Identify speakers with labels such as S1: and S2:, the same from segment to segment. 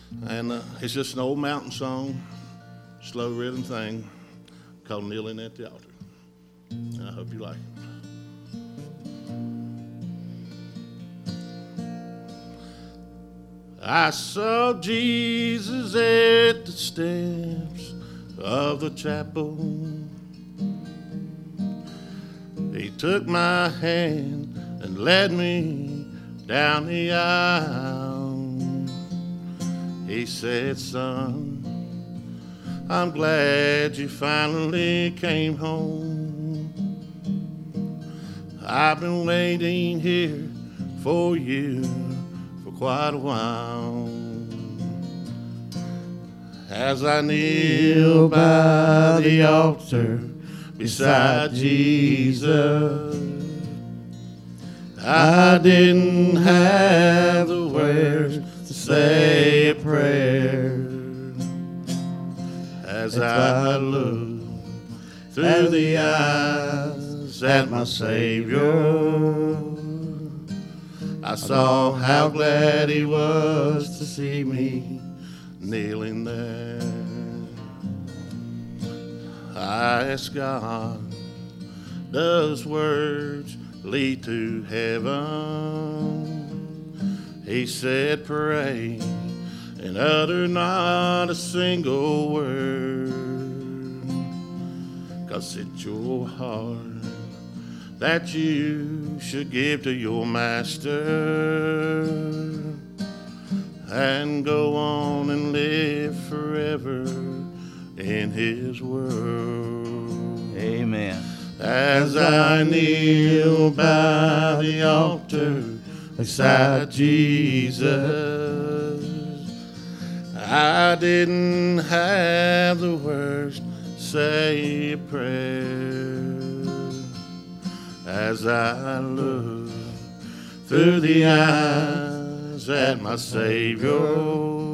S1: And it's just an old mountain song, slow rhythm thing called Kneeling at the Altar. And I hope you like it. I saw Jesus at the steps of the chapel. He took my hand and led me down the aisle. He said, "Son, I'm glad you finally came home. I've been waiting here for you for quite a while." As I kneel by the altar beside Jesus, I didn't have the words to say a prayer. As I looked through the eyes at my Savior, I saw how glad He was to see me kneeling there. I asked God, does words lead to heaven? He said, pray and utter not a single word, 'cause it's your heart that you should give to your master and go on and live forever in His world.
S2: Amen.
S1: As I kneel by the altar beside Jesus, I didn't have the words to say a prayer. As I look through the eyes at my Savior,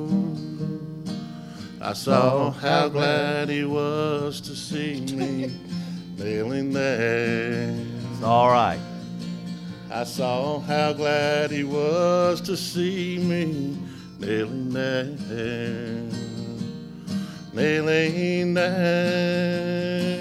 S1: I saw how glad He was to see me kneeling there.
S2: It's all right.
S1: I saw how glad He was to see me kneeling there, kneeling there.